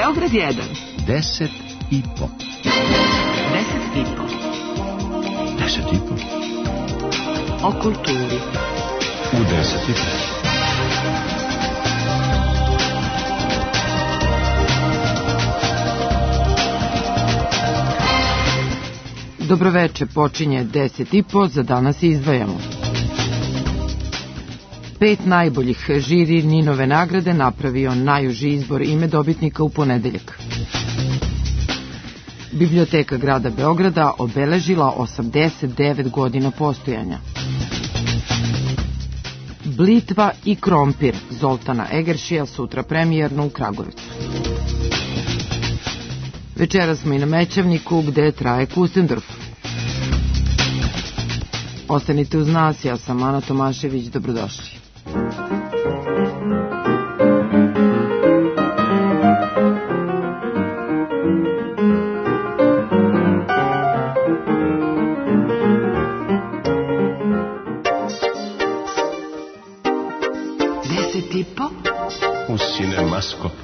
Beograd 1. 10 i po. 10 i po. 10 i po. O kulturi. U 10 i po. Dobroveče, počinje 10 i po, za danas izdvajamo 5 najboljih. Žiri Ninove nagrade napravio najuži izbor ime dobitnika u ponedeljak. Biblioteka grada Beograda obeležila 89 godina postojanja. Blitva i krompir Zoltana Egeršija sutra premijerno u Kragujevcu. Večera smo i na Mećavniku gde traje Kustendorf. Ostanite uz nas, ja sam Ana Tomašević, dobrodošli. U Cinemaskopu.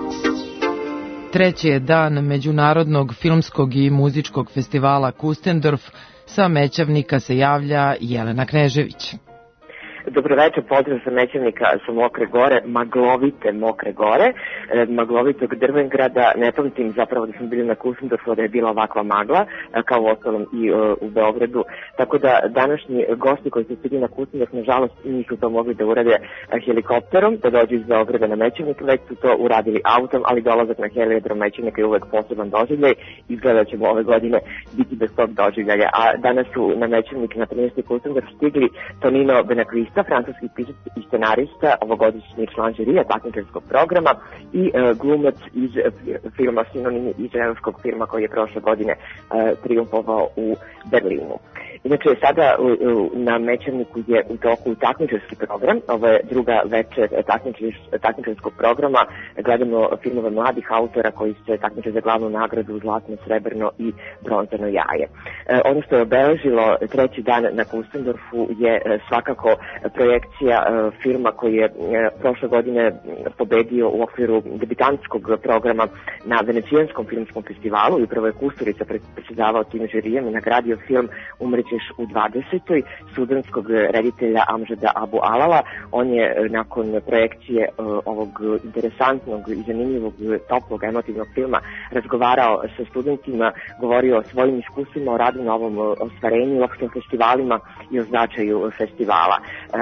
Treći je dan Međunarodnog filmskog i muzičkog festivala Kustendorf. Sa Mećavnika se javlja Jelena Knežević. Dobroveče, pozdrav sa Mećavnika, sa Mokre Gore, maglovite Mokre Gore, maglovitog Drvengrada. Ne pamtim zapravo da smo bili na Kustendorfu da je bila ovakva magla, kao u ostalom i u Beogradu. Tako da današnji gosti koji su stigli na Kustendorf, nažalost, nisu to mogli da urade helikopterom, da dođu iz Beograda na Mećavnik, već su to uradili autom, ali dolazak na heliodrom Mećavnika je uvek poseban doživljaj. Izgleda da ćemo ove godine biti bez tog doživljaja. A danas su na Mećavnik na 13. Kustendorf stigli Tonino Benakvista, francuski pisac i scenarista, ovogodišnji član žirija takmičarskog programa i glumac iz filma Sinonim izraelskog filma koji je prošle godine triumfovao u Berlinu. Inače, sada na Mećavniku je u toku takmičarski program, ovo je druga večer takmičarskog programa, gledamo filmove mladih autora koji se takmiče za glavnu nagradu Zlatno, srebrno i bronzano jaje. Ono što je obeležilo treći dan na Kustendorfu je svakako projekcija filma koji je prošle godine pobedio u okviru debitantskog programa na Venecijanskom filmskom festivalu i upravo je Kusturica predsjedavao tim žirijem i nagradio film Umrećeš u 20. sudanskog reditelja Amžada Abu Alala. On je nakon projekcije ovog interesantnog i zanimljivog, toplog, emotivnog filma razgovarao sa studentima, govorio o svojim iskustvima, o radu na ovom ostvarenju, uopšte o festivalima i o značaju festivala.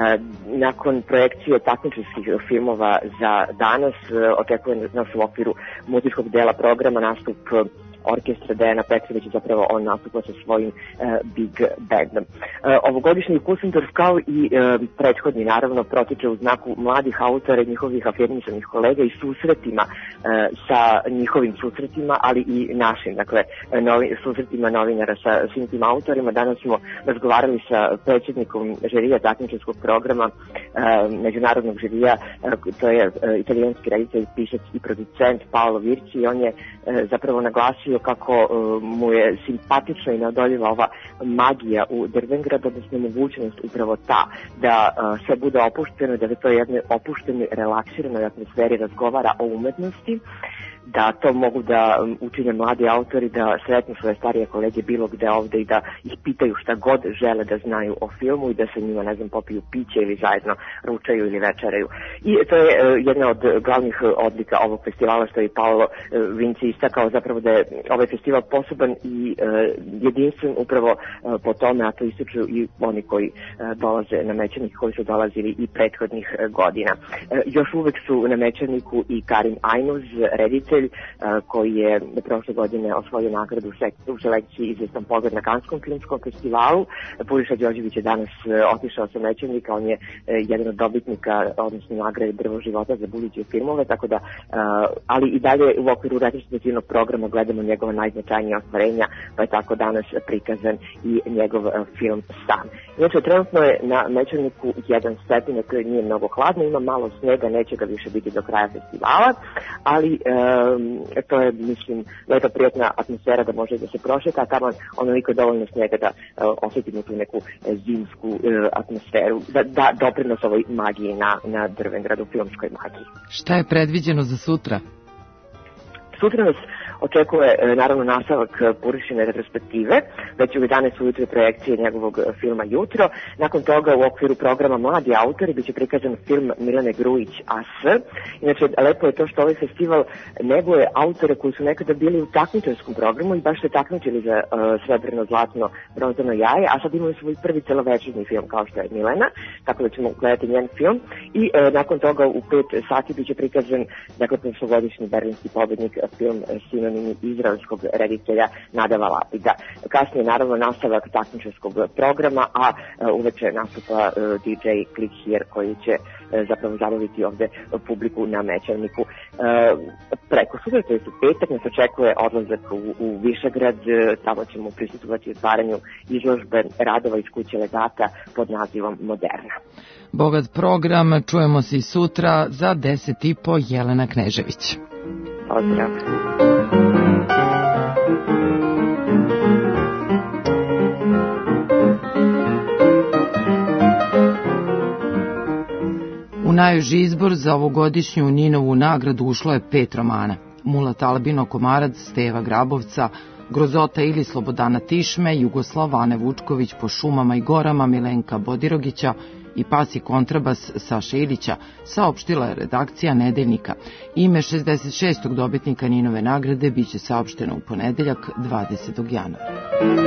Nakon projekcije takmičarskih filmova za danas očekuje nas u okviru muzičkog dela programa nastup orkestra Dejana Petrovića, zapravo on nastupa sa svojim Big Bandom. Ovogodišnji Kustendorf kao i prethodni naravno protiče u znaku mladih autora i njihovih afirmisanih kolega i susretima sa njihovim susretima, ali i našim, dakle susretima novinara sa svim tim autorima. Danas smo razgovarali sa predsjednikom žirija takmičarskog programa međunarodnog žirija, to je italijanski reditelj, pisac i producent Paolo Virci, i on je zapravo naglasio kako mu je simpatična i neodoljiva ova magija u Drvengradu, odnosno mogućnost upravo ta da sve bude opušteno, da se to jednoj opuštenoj, relaksiranoj atmosferi razgovara o umetnosti, da to mogu da učine mladi autori, da sretnu svoje starije kolege bilo gde ovde i da ih pitaju šta god žele da znaju o filmu i da se njima, ne znam, popiju piće ili zajedno ručaju ili večeraju. I to je jedna od glavnih odlika ovog festivala, što je Paolo Vinci istakao, zapravo da je ovaj festival poseban i jedinstven upravo po tome, a to ističu i oni koji dolaze na Mećavnik, koji su dolazili i prethodnih godina. Još uvek su na Mećavniku i Karim Ajnuz, reditelj, koji je prošle godine osvojio nagradu u selekciji Izvestan pogled na Kanskom filmskom festivalu. Puriša Đorđević je danas otišao sa Mećavnika, on je jedan od dobitnika, odnosno nagrade Drvo života za buduće filmove, tako da, ali i dalje u okviru reprezentativnog programa gledamo njegova najznačajnija ostvarenja, pa je tako danas prikazan i njegov film San. Inače, trenutno je na Mećavniku 1 stepen, to nije mnogo hladno, ima malo snega, neće ga više biti do kraja festivala, ali to je, mislim, lepa prijatna atmosfera da može da se prošeta, a tamo onoliko dovoljno snega da osjetimo tu neku zimsku atmosferu, da doprinos ovoj magiji na Drvengradu, filmskoj magiji. Šta je predviđeno za sutra? Sutra nas očekuje naravno nastavak Purišine retrospektive, već u 11 ujutru projekcije njegovog filma Jutro. Nakon toga u okviru programa Mladi autori biće prikazan film Milane Grujić As. Inače, lepo je to što ovaj festival neguje autore koji su nekada bili u takmičarskom programu i baš se takmičili za srebrno, zlatno, bronzano jaje, a sad imaju svoj prvi celovečernji film kao što je Milena, tako da ćemo gledati njen film i nakon toga u 5 sati biće prikazan, dakle, prošlogodišnji berlinski pobednik film Sinonimi izraelskog reditelja Nadava Lapida. Kasnije naravno nastavak takmičarskog programa, a uveče nastupa DJ Click Here koji će zapravo zabaviti ovde publiku na Mećavniku. Preko sutra, to je u petak, nas očekuje odlazak u Višegrad, tamo ćemo prisutovati otvaranju izložbe radova iz kuće legata pod nazivom Moderna. Bogat program, čujemo se i sutra za 10:30, Jelena Knežević. Pozdrav. U najuži izbor za ovogodišnju Ninovu nagradu ušlo je 5 romana. Mulat Albino Komarac, Steva Grabovca, Grozota ili Slobodana Tišme, Jugoslav Ane Vučković po šumama i gorama Milenka Bodirogića i Pas i kontrabas Saše Ilića, saopštila je redakcija Nedeljnika. Ime 66. dobitnika Ninove nagrade biće saopšteno u ponedeljak 20. januara.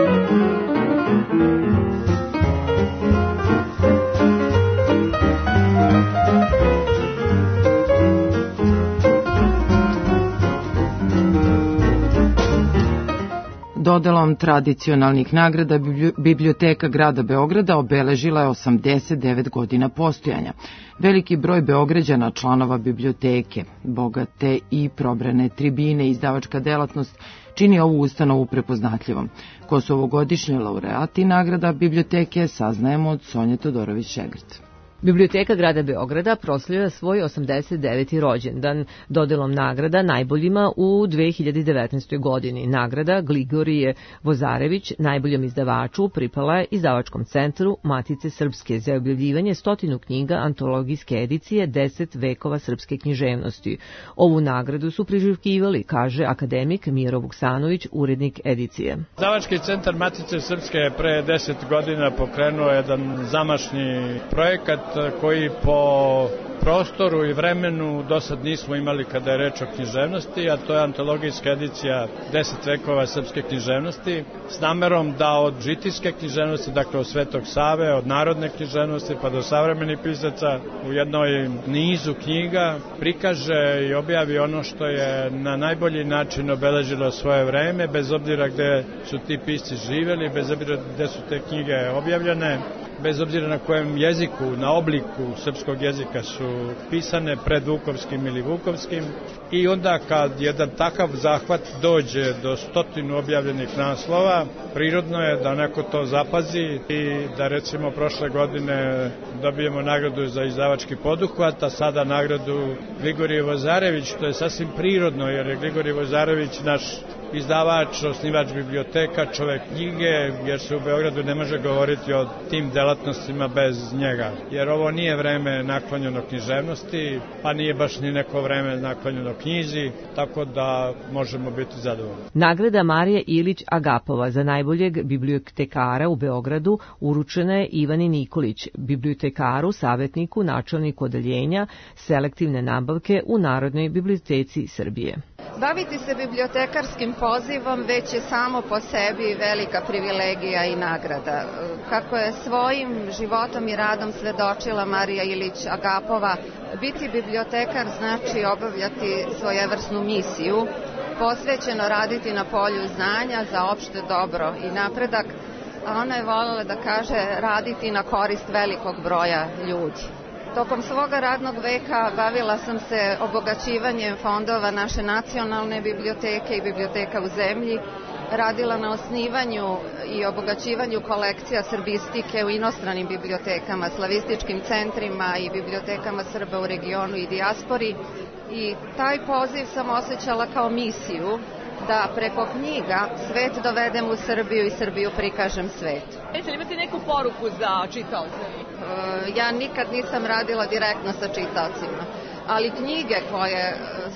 Dodelom tradicionalnih nagrada Biblioteka grada Beograda obeležila je 89 godina postojanja. Veliki broj Beograđana, članova biblioteke, bogate i probrane tribine i izdavačka delatnost čini ovu ustanovu prepoznatljivom. Ko su ovogodišnji laureati nagrada biblioteke, saznajemo od Sonje Todorović-Šegrt. Biblioteka grada Beograda proslavlja svoj 89. rođendan dodelom nagrada najboljima u 2019. godini. Nagrada Gligorije Vozarević najboljom izdavaču pripala je Izdavačkom centru Matice Srpske za objavljivanje 100 knjiga antologijske edicije 10 vekova srpske književnosti. Ovu nagradu su priželjkivali, kaže akademik Miro Vuksanović, urednik edicije. Izdavački centar Matice Srpske je pre 10 godina pokrenuo jedan zamašni projekat koji po prostoru i vremenu do sad nismo imali kada je reč o književnosti, a to je antologijska edicija 10 vekova srpske književnosti, s namerom da od žitijske književnosti, dakle od Svetog Save, od narodne književnosti pa do savremenih pisaca u jednoj nizu knjiga prikaže i objavi ono što je na najbolji način obeležilo svoje vreme, bez obzira gde su ti pisci živeli, bez obzira gde su te knjige objavljene, bez obzira na kojem jeziku, na obliku srpskog jezika su pisane, predvukovskim ili vukovskim. I onda kad jedan takav zahvat dođe do 100 objavljenih naslova, prirodno je da neko to zapazi i da recimo prošle godine dobijemo nagradu za izdavački poduhvat, a sada nagradu Gligorije Vozarević, što je sasvim prirodno jer je Gligorije Vozarević naš izdavač, osnivač biblioteka, čovek knjige, jer se u Beogradu ne može govoriti o tim delatnostima bez njega. Jer ovo nije vreme naklonjeno književnosti, pa nije baš ni neko vreme naklonjeno knjizi, tako da možemo biti zadovoljni. Nagrada Marije Ilić Agapova za najboljeg bibliotekara u Beogradu uručena je Ivani Nikolić, bibliotekaru, savjetniku, načelniku odeljenja selektivne nabavke u Narodnoj biblioteci Srbije. Baviti se bibliotekarskim pozivom već je samo po sebi velika privilegija i nagrada. Kako je svojim životom i radom svedočila Marija Ilić Agapova, biti bibliotekar znači obavljati svojevrsnu misiju, posvećeno raditi na polju znanja za opšte dobro i napredak, a ona je voljela da kaže raditi na korist velikog broja ljudi. Tokom svoga radnog veka bavila sam se obogaćivanjem fondova naše nacionalne biblioteke i biblioteka u zemlji, radila na osnivanju i obogaćivanju kolekcija srbistike u inostranim bibliotekama, slavističkim centrima i bibliotekama Srba u regionu i dijaspori i taj poziv sam osjećala kao misiju da preko knjiga svet dovedem u Srbiju i Srbiju prikažem svetu. Jeste li imate neku poruku za čitaoce? Ja nikad nisam radila direktno sa čitaocima, ali knjige koje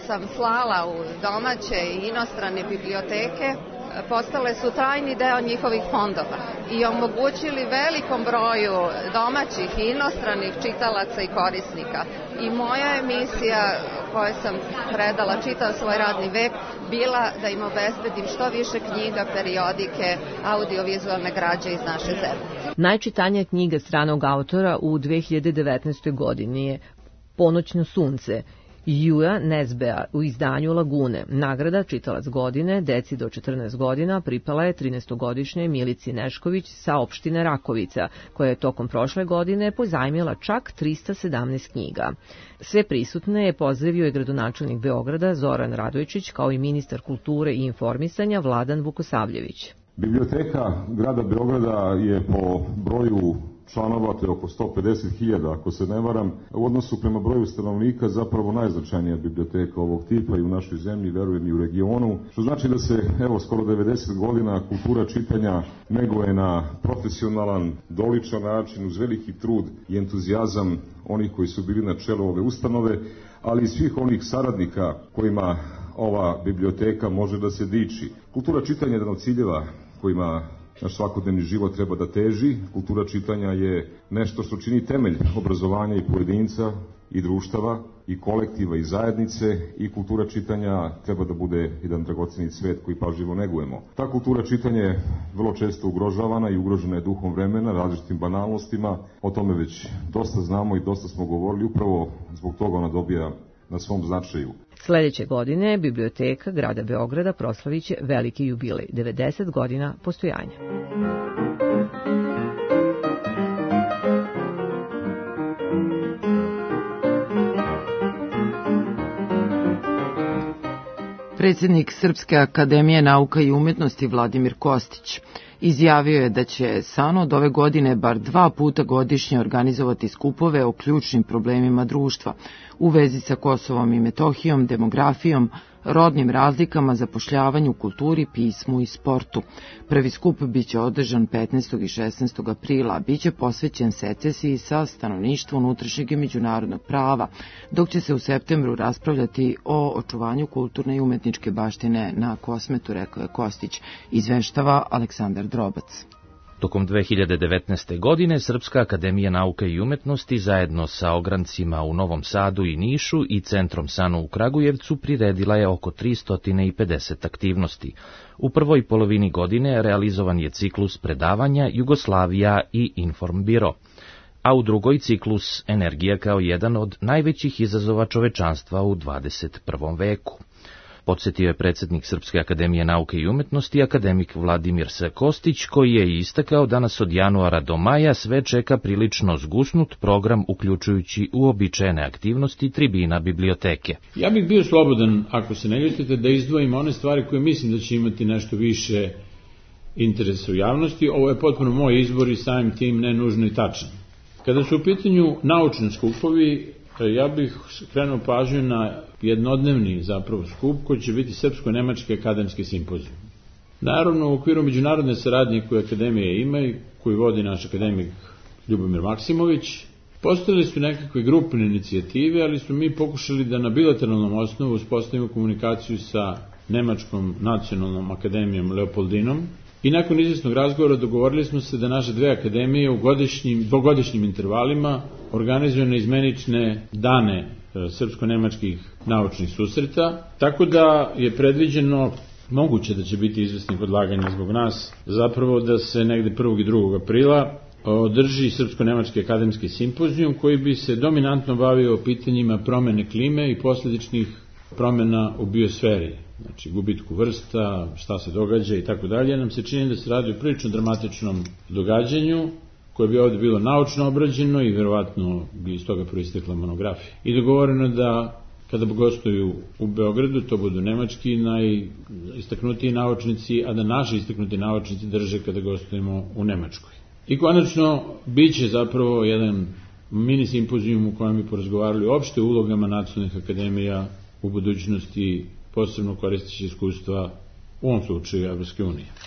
sam slala u domaće i inostrane biblioteke, postale su trajni deo njihovih fondova i omogućili velikom broju domaćih i inostranih čitalaca i korisnika. I moja je misija koju sam predala čitav svoj radni vek bila da im obezbedim što više knjiga, periodike, audiovizualne građe iz naše zemlje. Najčitanija knjiga stranog autora u 2019. godini je Ponoćno sunce Juja Nezbea u izdanju Lagune. Nagrada Čitalac godine deci do 14 godina pripala je 13-godišnjoj Milici Nešković sa opštine Rakovica, koja je tokom prošle godine pozajmila čak 317 knjiga. Sve prisutne je pozdravio i gradonačelnik Beograda Zoran Radojčić, kao i ministar kulture i informisanja Vladan Vukosavljević. Biblioteka grada Beograda je po broju članova, to je oko 150.000, ako se ne varam, u odnosu prema broju stanovnika zapravo najznačajnija biblioteka ovog tipa i u našoj zemlji, verujem i u regionu, što znači da se, evo, skoro 90 godina kultura čitanja neguje na profesionalan, doličan način, uz veliki trud i entuzijazam onih koji su bili na čelu ove ustanove, ali i svih onih saradnika kojima ova biblioteka može da se diči. Kultura čitanja je jedan od ciljeva kojima naš svakodnevni život treba da teži. Kultura čitanja je nešto što čini temelj obrazovanja i pojedinca, i društava, i kolektiva, i zajednice, i kultura čitanja treba da bude jedan dragoceni cvet koji pažljivo negujemo. Ta kultura čitanja je vrlo često ugrožavana i ugrožena je duhom vremena, različitim banalnostima. O tome već dosta znamo i dosta smo govorili, upravo zbog toga ona dobija na svom značaju. Sledeće godine Biblioteka grada Beograda proslaviće veliki jubilej, 90 godina postojanja. Predsjednik Srpske akademije nauka i umetnosti Vladimir Kostić izjavio je da će SANU od ove godine bar 2 puta godišnje organizovati skupove o ključnim problemima društva u vezi sa Kosovom i Metohijom, demografijom, rodnim razlikama, zapošljavanju, kulturi, pismu i sportu. Prvi skup biće održan 15. i 16. aprila, biće posvećen secesiji sa stanovništvom unutrašnjeg i međunarodnog prava, dok će se u septembru raspravljati o očuvanju kulturne i umetničke baštine na Kosmetu, rekao je Kostić, izveštava Aleksandar Drobac. Tokom 2019. godine Srpska akademija nauka i umetnosti zajedno sa ograncima u Novom Sadu i Nišu i Centrom SANU u Kragujevcu priredila je oko 350 aktivnosti. U prvoj polovini godine realizovan je ciklus predavanja Jugoslavija i Informbiro, a u drugoj ciklus Energija kao jedan od najvećih izazova čovečanstva u 21. veku. Podsjetio je predsjednik Srpske akademije nauke i umetnosti, akademik Vladimir S. Kostić, koji je istakao da nas od januara do maja sve čeka prilično zgusnut program, uključujući uobičajene aktivnosti tribina biblioteke. Ja bih bio slobodan, ako se ne ljutite, da izdvojim one stvari koje mislim da će imati nešto više interesa u javnosti. Ovo je potpuno moj izbor i samim tim ne nužno i tačan. Kada su u pitanju naučni skupovi, ja bih skrenuo pažnju na jednodnevni zapravo skup koji će biti Srpsko-nemački akademski simpozijum. Naravno, u okviru međunarodne saradnje koju akademija ima i koju vodi naš akademik Ljubomir Maksimović, postojale su nekakve grupne inicijative, ali su mi pokušali da na bilateralnom osnovu uspostavimo komunikaciju sa Nemačkom nacionalnom akademijom Leopoldinom i nakon izvesnog razgovora dogovorili smo se da naše dve akademije u dvogodišnjim intervalima organizuju neizmenične dane srpsko-nemačkih naučnih susreta, tako da je predviđeno, moguće da će biti izvesnih odlaganja zbog nas, zapravo da se negde 1. i 2. aprila održi Srpsko-nemački akademski simpozijum koji bi se dominantno bavio pitanjima promene klime i posledičnih promena u biosferi, znači gubitku vrsta, šta se događa i tako dalje. Nam se čini da se radi o prilično dramatičnom događanju koje bi ovdje bilo naučno obrađeno i verovatno bi iz toga proistekla monografija. I dogovoreno da kada gostuju u Beogradu, to budu nemački najistaknutiji naučnici, a da naši istaknuti naučnici drže kada gostujemo u Nemačkoj. I konačno, bit će zapravo jedan mini simpozijum u kojem bi porazgovarali opšte ulogama nacionalnih akademija u budućnosti, posebno koristeći iskustva u ovom slučaju Evropske unije.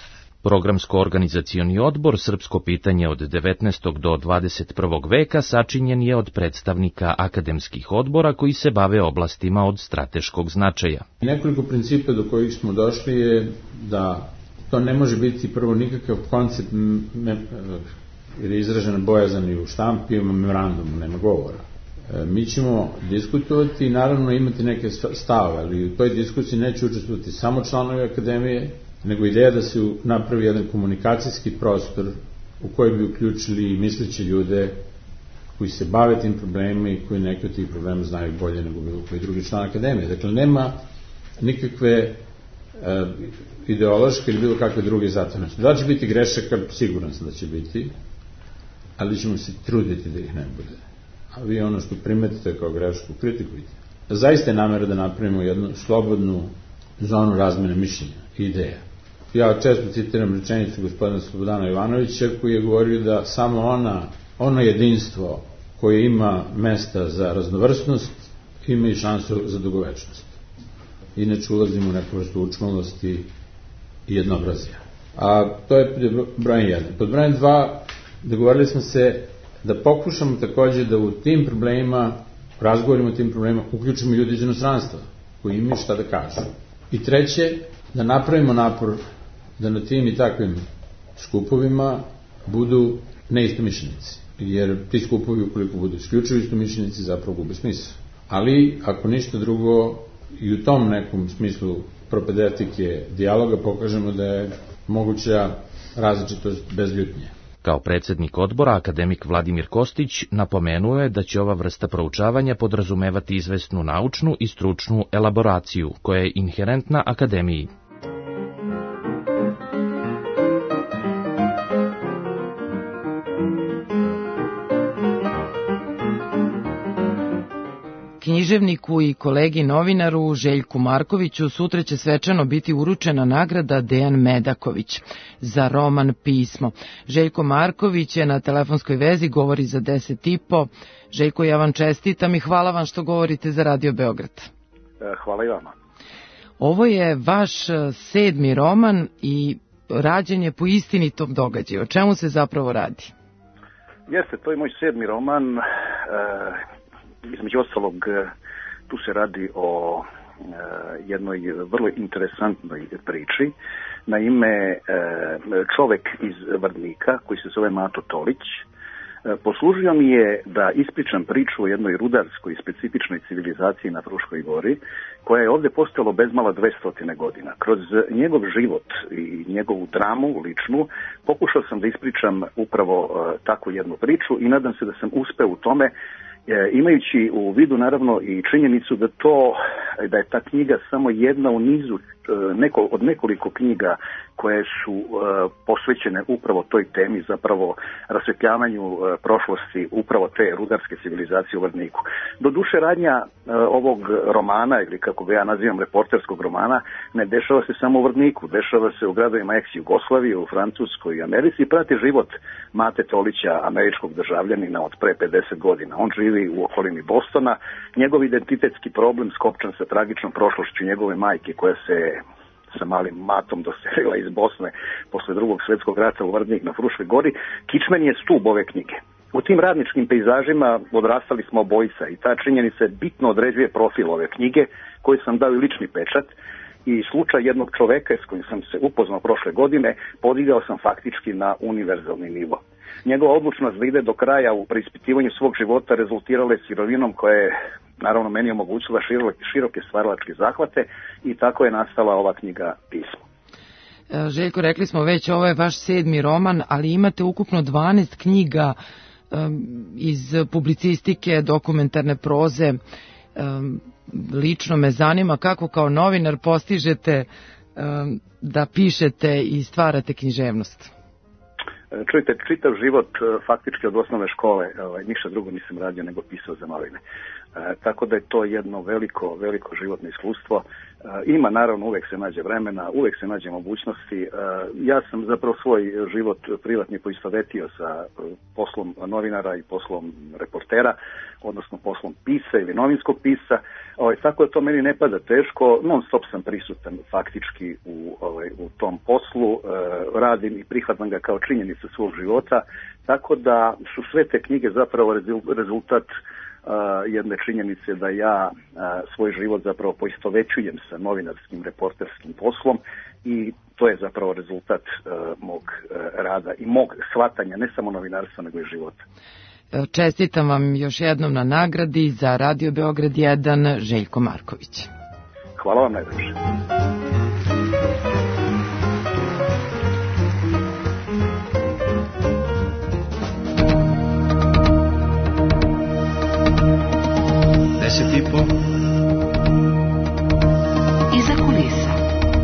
Programsko-organizacioni odbor Srpsko pitanje od 19. do 21. veka sačinjen je od predstavnika akademskih odbora koji se bave oblastima od strateškog značaja. Nekoliko principa do kojih smo došli je da to ne može biti prvo nikakav koncept jer je izražena bojazan i u štampi i u memorandumu, nema govora. Mi ćemo diskutovati i naravno imati neke stave, ali u toj diskusiji neće učestvovati samo članovi akademije, nego ideja da se napravi jedan komunikacijski prostor u koji bi uključili misleće ljude koji se bave tim problemima i koji neki od tih problema znaju bolje nego bilo koji drugi član akademije. Dakle, nema nikakve ideološke ili bilo kakve druge zatvornosti. Da će biti grešaka, siguran sam da će biti, ali ćemo se truditi da ih ne bude. A vi ono što primetite kao grešku, kritikujte. Zaista je namera da napravimo jednu slobodnu zonu razmene mišljenja i ideja. Ja često citiram rečenicu gospodina Slobodana Ivanovića koji je govorio da samo ono jedinstvo koje ima mesta za raznovrsnost ima i šansu za dugovečnost. Inače ulazimo u neku vrstu učmalosti i jednobrazija. A to je broj 1. Pod brojem 2 dogovorili smo se da pokušamo takođe da u tim problemima, razgovorimo o tim problemima, uključimo ljudi iz inostranstva koji imaju šta da kažu. I treće, da napravimo napor da na tim i takvim skupovima budu neistomišljenici. Jer ti skupovi, ukoliko budu isključivo istomišljenici, zapravo gube smisla. Ali, ako ništa drugo, i u tom nekom smislu propedetike dijaloga pokažemo da je moguća različitost bez ljutnje. Kao predsednik odbora, akademik Vladimir Kostić napomenuo je da će ova vrsta proučavanja podrazumevati izvesnu naučnu i stručnu elaboraciju, koja je inherentna akademiji. Književniku i kolegi novinaru Željku Markoviću sutra će svečano biti uručena nagrada Dejan Medaković za roman Pismo. Željko Marković je na telefonskoj vezi, govori za 10,5. Željko, ja vam čestitam i hvala vam što govorite za Radio Beograd. Hvala i vama. Ovo je vaš 7. roman i rađen je po istinitom događaju. O čemu se zapravo radi? Jeste, to je moj 7. roman. Između ostalog, tu se radi o jednoj vrlo interesantnoj priči. Naime, čovek iz Vrdnika, koji se zove Mato Tolić, poslužio mi je da ispričam priču o jednoj rudarskoj specifičnoj civilizaciji na Fruškoj gori, koja je ovde postojala bezmalo 200 godina. Kroz njegov život i njegovu dramu ličnu pokušao sam da ispričam upravo takvu jednu priču i nadam se da sam uspeo u tome, imajući u vidu naravno i činjenicu da je ta knjiga samo jedna u nizu od nekoliko knjiga koje su posvećene upravo toj temi, zapravo rasvetljavanju prošlosti upravo te rudarske civilizacije u Vrdniku. Doduše, radnja ovog romana, ili kako ga ja nazivam reporterskog romana, ne dešava se samo u Vrdniku, dešava se u gradovima ex-Jugoslavije, u Francuskoj i Americi i prati život Mate Tolića, američkog državljanina od pre 50 godina. On živi u okolini Bostona, njegov identitetski problem skopčan sa tragičnom prošlošću njegove majke koja se sa malim Matom doselila iz Bosne posle Drugog svjetskog rata u Vrdnik na Fruškoj gori, kičmen je stub ove knjige. U tim radničkim pejzažima odrastali smo obojica i ta činjenica bitno određuje profil ove knjige, koji sam dao i lični pečat, i slučaj jednog čoveka s kojim sam se upoznao prošle godine podigao sam faktički na univerzalni nivo. Njegova odlučnost da ide do kraja u preispitivanju svog života rezultirala je sirovinom koja je naravno meni omogućila široke stvaralačke zahvate i tako je nastala ova knjiga Pismo. Željko, rekli smo već, ovo je vaš 7. roman, ali imate ukupno 12 knjiga iz publicistike, dokumentarne proze. Lično me zanima kako kao novinar postižete da pišete i stvarate književnost. Čujte, čitav život faktički od osnovne škole, ništa drugo nisam radio nego pisao za novine. Tako da je to jedno veliko životno iskustvo. Ima, naravno, uvek se nađe vremena, uvek se nađe mogućnosti. Ja sam zapravo svoj život privatni poistovetio sa poslom novinara i poslom reportera, odnosno poslom pisca ili novinskog pisca. Tako da to meni ne pada teško, non stop sam prisutan faktički u tom poslu, radim i prihvatam ga kao činjenica svog života, tako da su sve te knjige zapravo rezultat jedne činjenice da ja svoj život zapravo poistovećujem sa novinarskim, reporterskim poslom i to je zapravo rezultat mog rada i mog shvatanja ne samo novinarstva nego i života. Čestitam vam još jednom na nagradi za Radio Beograd 1, Željko Marković. Hvala vam najviše. Deset i po. Iza kulisa.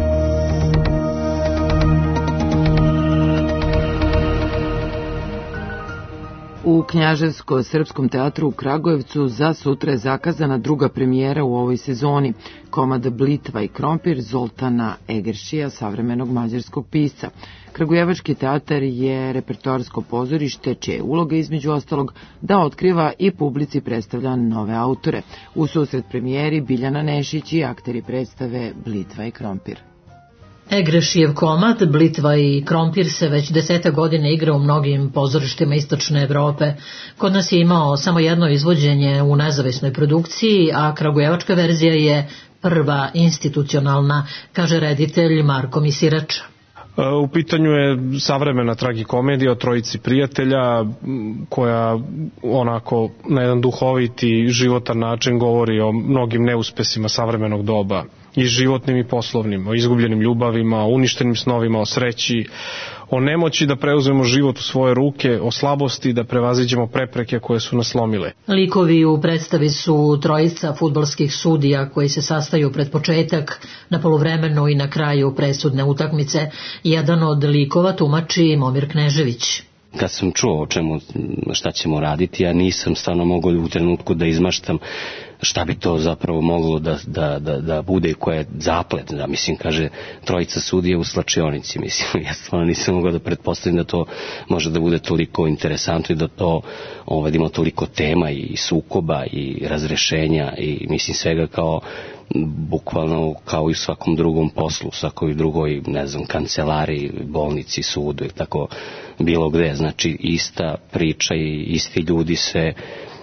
U Knjaževsko-srpskom teatru u Kragujevcu za sutra je zakazana druga premijera u ovoj sezoni, komad Blitva i krompir Zoltana Egeršija, savremenog mađarskog pisca. Kragujevački teatar je repertoarsko pozorište, čija je uloga između ostalog da otkriva i publici predstavlja nove autore. U susret premijeri Biljana Nešić i akteri predstave Blitva i krompir. Egrešijev komad Blitva i krompir se već 10 godina igra u mnogim pozorištima istočne Evrope. Kod nas je imao samo jedno izvođenje u nezavisnoj produkciji, a kragujevačka verzija je prva institucionalna, kaže reditelj Marko Misirača. U pitanju je savremena tragikomedija o trojici prijatelja koja onako na jedan duhoviti životan način govori o mnogim neuspesima savremenog doba, i životnim i poslovnim, o izgubljenim ljubavima, o uništenim snovima, o sreći, o nemoći da preuzmemo život u svoje ruke, o slabosti da prevaziđemo prepreke koje su nas slomile. Likovi u predstavi su trojica fudbalskih sudija koji se sastaju pred početak, na poluvremenu i na kraju presudne utakmice. Jedan od likova tumači Momir Knežević. Kad sam čuo šta ćemo raditi, ja nisam stvarno mogao u trenutku da izmaštam šta bi to zapravo moglo da bude, koja je zaplet, da mislim, kaže trojica sudija u slačionici, mislim, ja stvarno nisam mogao da pretpostavim da to može da bude toliko interesantno i da to ima toliko tema i sukoba i razrešenja i mislim svega kao bukvalno kao i u svakom drugom poslu, svakoj drugoj, ne znam, kancelariji, bolnici, sudu i tako bilo gde, znači ista priča i isti ljudi se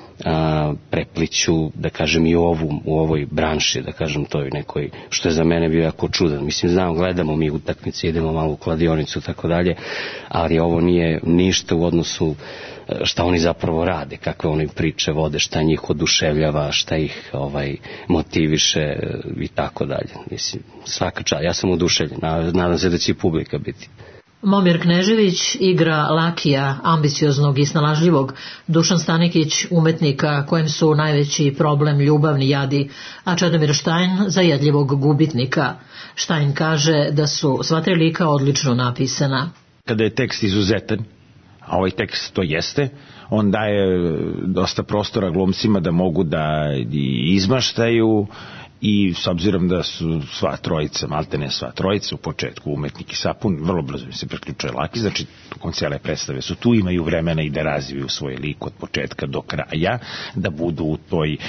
prepliću, da kažem, i u ovoj branši, da kažem, toj nekoj, što je za mene bio jako čudan. Mislim, znam, gledamo mi utakmice, idemo malo u kladionicu, tako dalje, ali ovo nije ništa u odnosu šta oni zapravo rade, kakve oni priče vode, šta njih oduševljava, šta ih motiviše i tako dalje. Mislim, svaka čast, ja sam oduševljen, nadam se da će i publika biti. Momir Knežević igra Lakija, ambicioznog i snalažljivog, Dušan Stanikić umetnika kojem su najveći problem ljubavni jadi, a Čedomir Štajn zajedljivog gubitnika. Štajn kaže da su sva tri lika odlično napisana. Kada je tekst izuzetan, a ovaj tekst to jeste, on daje dosta prostora glumcima da mogu da izmaštaju i s obzirom da su sva trojica, maltene sva trojica u početku umetnik i sapun, vrlo brzo mi se preključuje Laki, znači tokom cijele predstave su tu, imaju vremena i da razviju svoj lik od početka do kraja, da budu u toj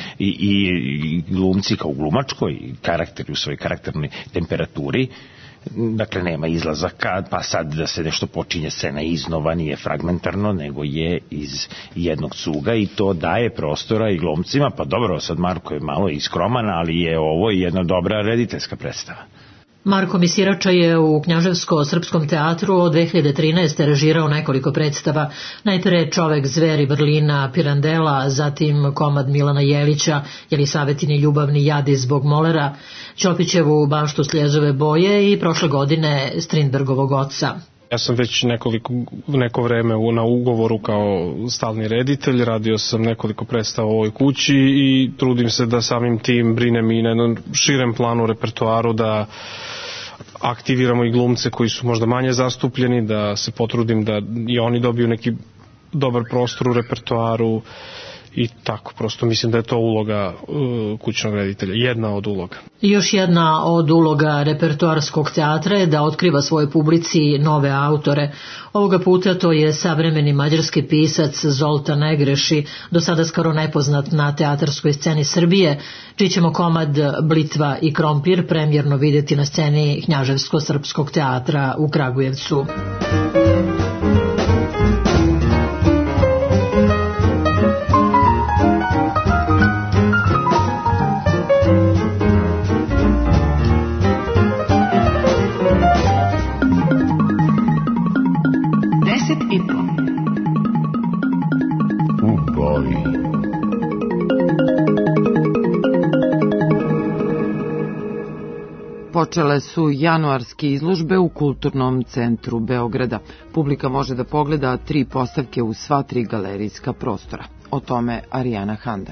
i glumci kao glumačkoj karakteri u svojoj karakternoj temperaturi. Dakle, nema izlazaka, pa sad da se nešto počinje scena iznova, nije fragmentarno, nego je iz jednog cuga i to daje prostora i glumcima, pa dobro, sad Marko je malo iskroman, ali je ovo jedna dobra rediteljska predstava. Marko Misirača je u Knjaževsko-srpskom teatru od 2013. režirao nekoliko predstava. Najpre Čovek, zver i vrlina Pirandela, zatim komad Milana Jelića, Jelisavetini ljubavni jadi zbog molera, Ćopićevu baštu sljezove boje i prošle godine Strindbergovog oca. Ja sam već neko vreme na ugovoru kao stalni reditelj, radio sam nekoliko predstava u ovoj kući i trudim se da samim tim brinem i na jednom širem planu repertoaru, da aktiviramo i glumce koji su možda manje zastupljeni, da se potrudim da i oni dobiju neki dobar prostor u repertoaru i tako, prosto mislim da je to uloga kućnog reditelja, jedna od uloga. Još jedna od uloga repertoarskog teatra je da otkriva svojoj publici nove autore. Ovoga puta to je savremeni mađarski pisac Zoltan Egreši, do sada skoro nepoznat na teatarskoj sceni Srbije, čiji ćemo komad Blitva i krompir premjerno vidjeti na sceni Knjaževsko-srpskog teatra u Kragujevcu. Počele su januarske izložbe u Kulturnom centru Beograda. Publika može da pogleda 3 postavke u sva 3 galerijska prostora. O tome Arijana Handan.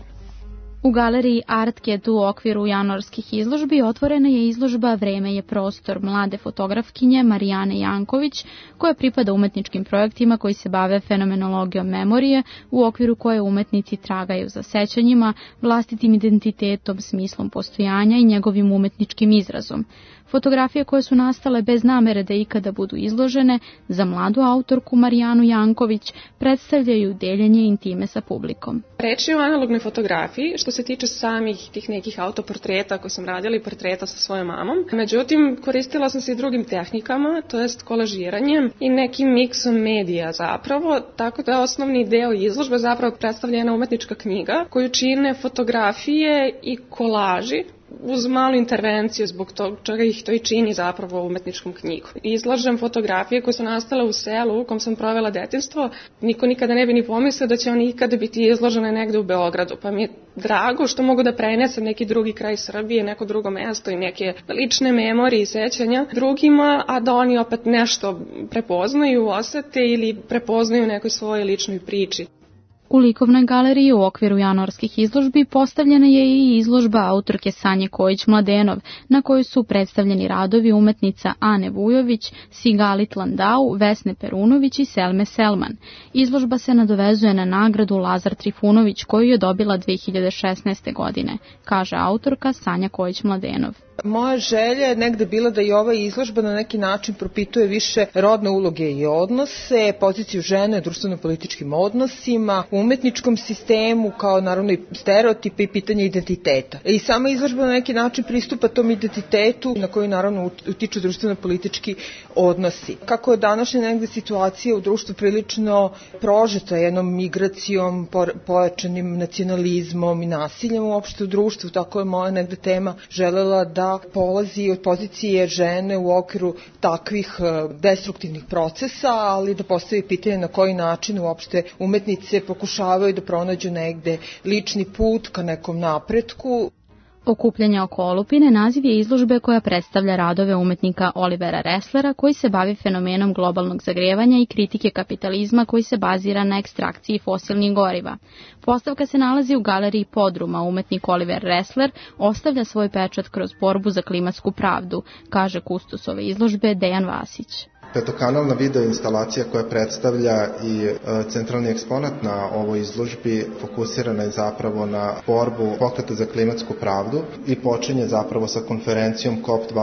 U galeriji Artket u okviru januarskih izložbi otvorena je izložba Vreme je prostor mlade fotografkinje Marijane Janković, koja pripada umetničkim projektima koji se bave fenomenologijom memorije, u okviru koje umetnici tragaju za sećanjima, vlastitim identitetom, smislom postojanja i njegovim umetničkim izrazom. Fotografije koje su nastale bez namere da ikada budu izložene, za mladu autorku Marijanu Janković predstavljaju deljenje intime sa publikom. Reč je o analognoj fotografiji što se tiče samih tih nekih autoportreta koje sam radila i portreta sa svojom mamom. Međutim, koristila sam se i drugim tehnikama, to jest kolažiranjem i nekim miksom medija zapravo, tako da osnovni deo izložbe zapravo predstavlja jedna umetnička knjiga koju čine fotografije i kolaži, uz malu intervenciju zbog toga čega ih to i čini zapravo umetničkom knjigom. Izlažem fotografije koje su nastale u selu u kom sam provela detinjstvo. Niko nikada ne bi ni pomislio da će one ikada biti izložene negde u Beogradu, pa mi je drago što mogu da prenesem neki drugi kraj Srbije, neko drugo mesto i neke lične memorije i sećanja drugima, a da oni opet nešto prepoznaju, osete ili prepoznaju u nekoj svojoj ličnoj priči. U likovnoj galeriji u okviru januarskih izložbi postavljena je i izložba autorke Sanje Kojić-Mladenov, na kojoj su predstavljeni radovi umetnica Ane Vujović, Sigalit Landau, Vesne Perunović i Selme Selman. Izložba se nadovezuje na nagradu Lazar Trifunović koju je dobila 2016. godine, kaže autorka Sanja Kojić-Mladenov. Moja želja je negde bila da i ova izložba na neki način propituje više rodne uloge i odnose, poziciju žene u društveno-političkim odnosima, u umetničkom sistemu, kao naravno i stereotipe i pitanje identiteta. I sama izložba na neki način pristupa tom identitetu na koju naravno utiču društveno-politički odnosi. Kako je današnja negde situacija u društvu prilično prožeta jednom migracijom, pojačanim nacionalizmom i nasiljem uopšte u društvu, tako je moja negde tema želela da polazi od pozicije žene u okviru takvih destruktivnih procesa, ali da postavi pitanje na koji način uopšte umetnice pokušavaju da pronađu negde lični put ka nekom napretku. Okupljanje oko olupine naziv je izložbe koja predstavlja radove umetnika Olivera Resslera koji se bavi fenomenom globalnog zagrevanja i kritike kapitalizma koji se bazira na ekstrakciji fosilnih goriva. Postavka se nalazi u galeriji Podruma. Umetnik Oliver Ressler ostavlja svoj pečat kroz borbu za klimatsku pravdu, kaže kustos ove izložbe Dejan Vasić. Petokanalna video instalacija koja predstavlja i centralni eksponat na ovoj izložbi fokusirana je zapravo na borbu pokreta za klimatsku pravdu i počinje zapravo sa konferencijom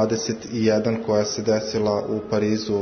COP21 koja se desila u Parizu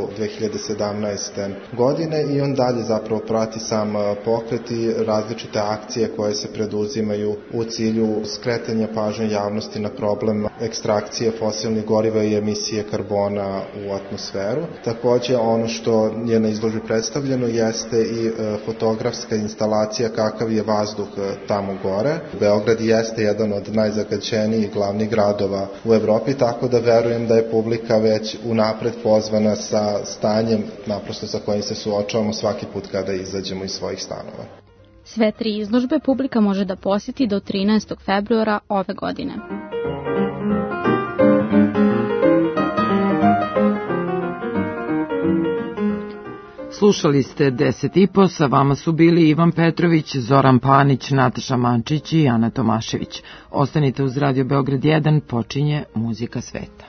2017. godine i on dalje zapravo prati sam pokret i različite akcije koje se preduzimaju u cilju skretanja pažnje javnosti na problem ekstrakcije fosilnih goriva i emisije karbona u atmosferu. Takođe, ono što je na izložbi predstavljeno jeste i fotografska instalacija kakav je vazduh tamo gore. Beograd jeste jedan od najzagađenijih glavnih gradova u Evropi, tako da verujem da je publika već unapred pozvana sa stanjem naprosto sa kojim se suočavamo svaki put kada izađemo iz svojih stanova. Sve 3 izložbe publika može da posjeti do 13. februara ove godine. Slušali ste 10.5, sa vama su bili Ivan Petrović, Zoran Panić, Nataša Mančić i Ana Tomašević. Ostanite uz Radio Beograd 1, počinje Muzika sveta.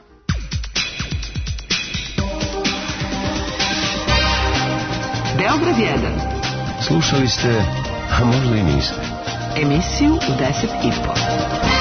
Beograd 1. Slušali ste, a možda i niste. Emisiju u 10:30.